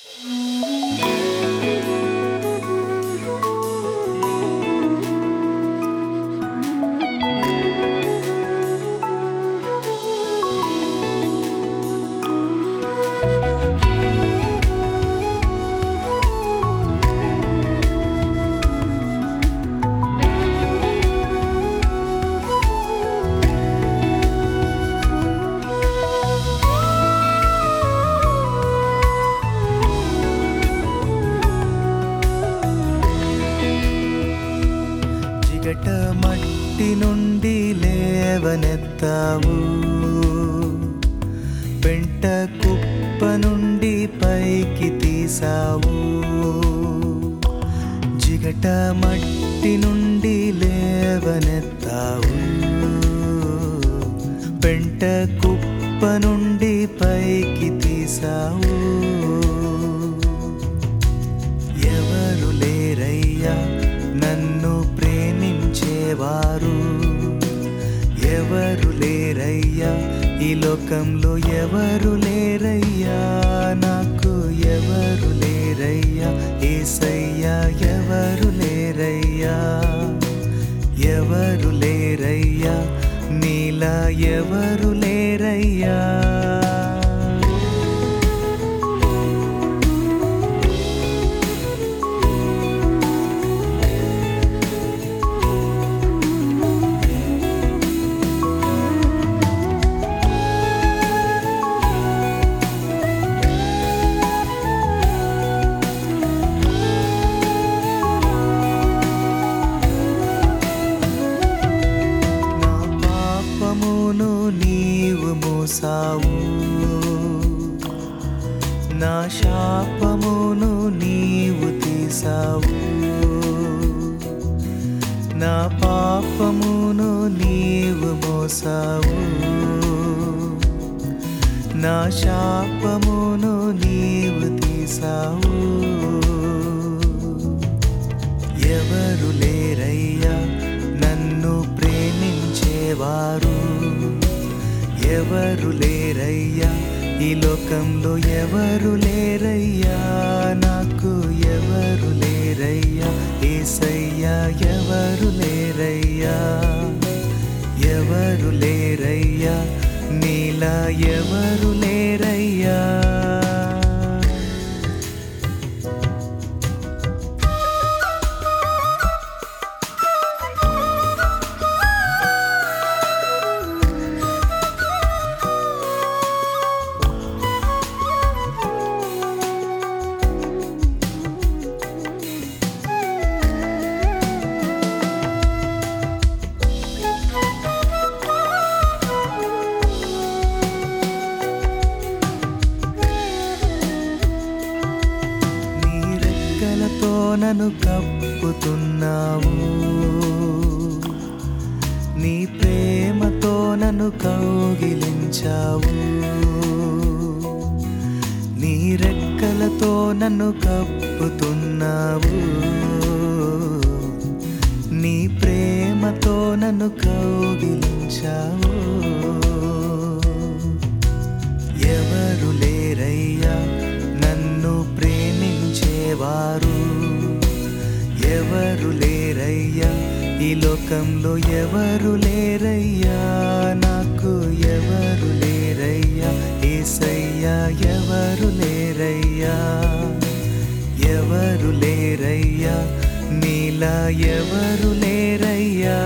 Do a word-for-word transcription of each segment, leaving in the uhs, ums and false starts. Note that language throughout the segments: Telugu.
జిగట మట్టి నుండి లేవనెత్తావు, పెంట కుప్ప నుండి పైకి తీసావు. జిగట మట్టి నుండి లేవనెత్తావు, పెంట కుప్ప నుండి పైకి తీసావు. ఎవరు లేరయ్యా నన్ను ప్రేమించేవారు, ఎవరు లేరయ్యా ఈ లోకంలో, ఎవరు లేరయ్యా నాకు, ఎవరు లేరయ్యా యేసయ్యా, ఎవరు లేరయ్యా, ఎవరు లేరయ్యా నీలా, ఎవరు లేరయ్యా. నీవు మోసావు, నా శాపమును నీవు తీసావు. నా పాపమును నీవు మోసావు, నా శాపమును నీవు తీసావు. ఎవరు లేరయ్యా నన్ను ప్రేమించేవారు, ఎవరు లేరయ్యా ఈ లోకంలో, ఎవరు లేరయ్యా నాకు, ఎవరు లేరయ్యా యేసయ్యా, ఎవరు లేరయ్యా, ఎవరు లేరయ్యా నీలా, ఎవరు లేరయ్యా. నన్ను కప్పుతున్నావు, నీ ప్రేమతో నన్ను కౌగిలించావు. నీ రెక్కలతో నన్ను కప్పుతున్నావు, నీ ప్రేమతో నన్ను కౌగిలించావు. ఎవరు లేరయ్యా నన్ను ప్రేమించేవారు, ఎవరు లేరయ్యా ఈ లోకంలో, ఎవరు లేరయ్యా నాకు, ఎవరు లేరయ్యా యేసయ్యా, ఎవరు లేరయ్యా, ఎవరు లేరయ్యా నీలా, ఎవరు లేరయ్యా.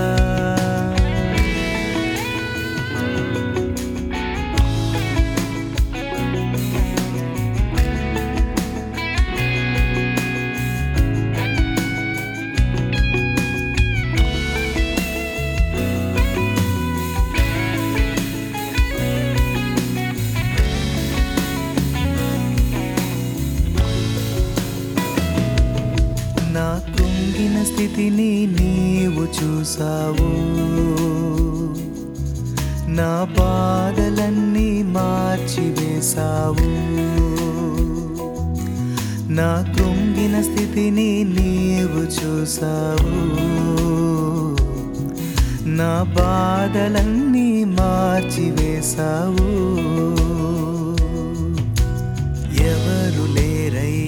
నా కృంగిన స్థితిని నీవు చూసావు, నా బాధలన్నీ మార్చివేశావు. నా కృంగిన స్థితిని నీవు చూసావు, నా బాధలన్నీ మార్చివేశావు. ఎవరు లేరయ్యా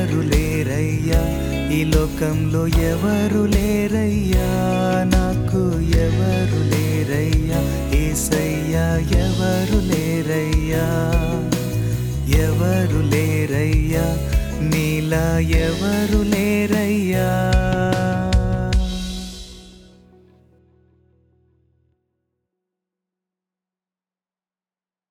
ఎవరు లేరయ్యా, ఈ లోకంలో ఎవరు లేరయ్యా, నాకు ఎవరు లేరయ్యా, యేసయ్యా ఎవరు లేరయ్యా, ఎవరు లేరయ్యా, నీలా ఎవరు లేరయ్యా.